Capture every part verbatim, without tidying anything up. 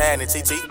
happening, T T?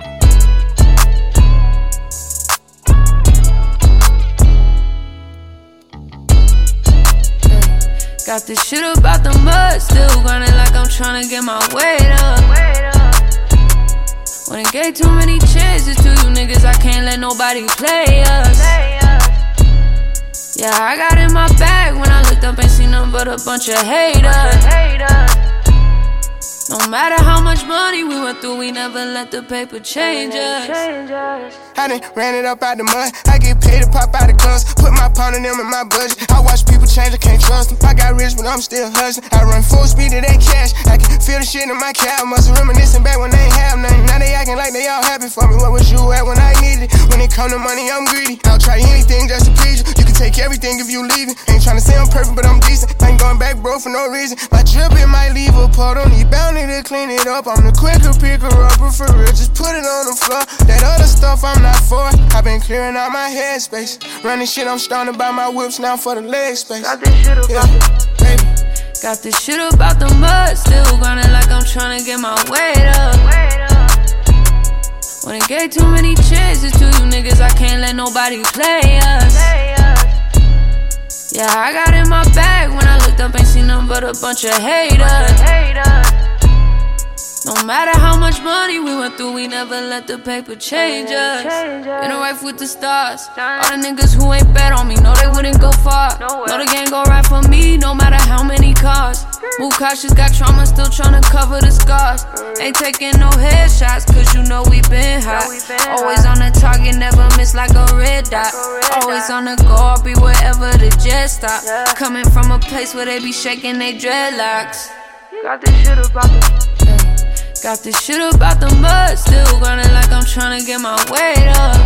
Got this shit about the mud, still grinding like I'm tryna get my weight up. When it gave too many chances to you niggas, I can't let nobody play us. Yeah, I got in my bag when I looked up, ain't seen nothing but a bunch of haters. No matter how much money we went through, we never let the paper change us. I done ran it up out the mud. I get paid to pop out the guns. Put my pound in them in my budget. I watch people change, I can't trust them. I got rich, but I'm still hustling. I run full speed to that cash. I can feel the shit in my cab. Must reminiscing back when they ain't have nothing. Now they acting like they all happy for me. What was you at when I needed it? When it come to money, I'm greedy. I'll try anything just to please you. You can take everything if you leave it. Ain't tryna say I'm perfect, but I'm decent. I ain't going back, bro, for no reason. My drip, it might leave a part on the bounty to clean it up. I'm the quicker picker upper for real. Just put it on the floor. That other stuff I'm not for. I've been clearing out my headspace. Running shit, I'm starting to buy my whips now for the leg space. Got this shit about yeah, the baby. Got this shit about the mud, still grinding like I'm tryna get my weight up. When it gave too many chances to you niggas, I can't let nobody play us. Yeah, I got in my bag when I looked up, ain't seen nothing but a bunch of haters. No matter how much money we went through, we never let the paper change us. In a life with the stars, all the niggas who ain't bet on me know they wouldn't go far. Know the gang go right for me, no matter how many cars. Move cautious, got trauma, still tryna cover the scars. Ain't taking no headshots, cause you know we been hot. Always on the target, never miss like a red dot. Always on the go, I'll be wherever the jet stop. Coming from a place where they be shaking they dreadlocks. Got this shit about the Got this shit about the mud, still grinding like I'm tryna get my weight up.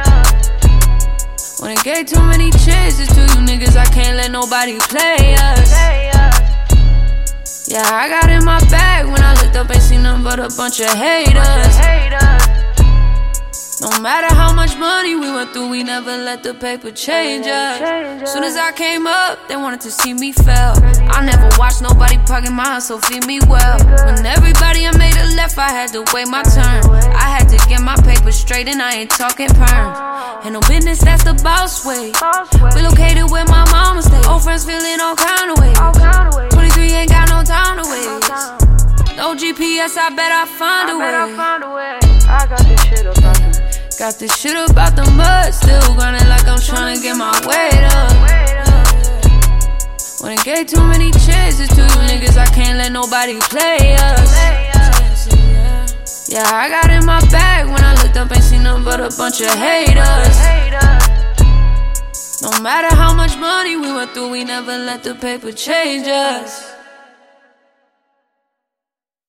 When it gave too many chances to you niggas, I can't let nobody play us. Yeah, I got in my bag when I looked up, ain't seen nothing but a bunch of haters. No matter how much money we went through, we never let the paper change us. Soon as I came up, they wanted to see me fail. I never watched nobody pocket my hustle, feed me well. When everybody I made a left, I had to wait my turn. I had to get my paper straight and I ain't talking perms. Ain't no business, that's the boss way. Relocated where my mama stay. Old friends feeling all kind of ways. twenty-three ain't got no time to waste. No G P S, I bet I find a way. I got this shit about the Got this shit about the mud, still grinding like I'm tryna get my weight up. When it gave too many chances to you niggas, I can't let nobody play us. Yeah, I got in my bag when I looked up, ain't seen nothing but a bunch of haters. No matter how much money we went through, we never let the paper change us.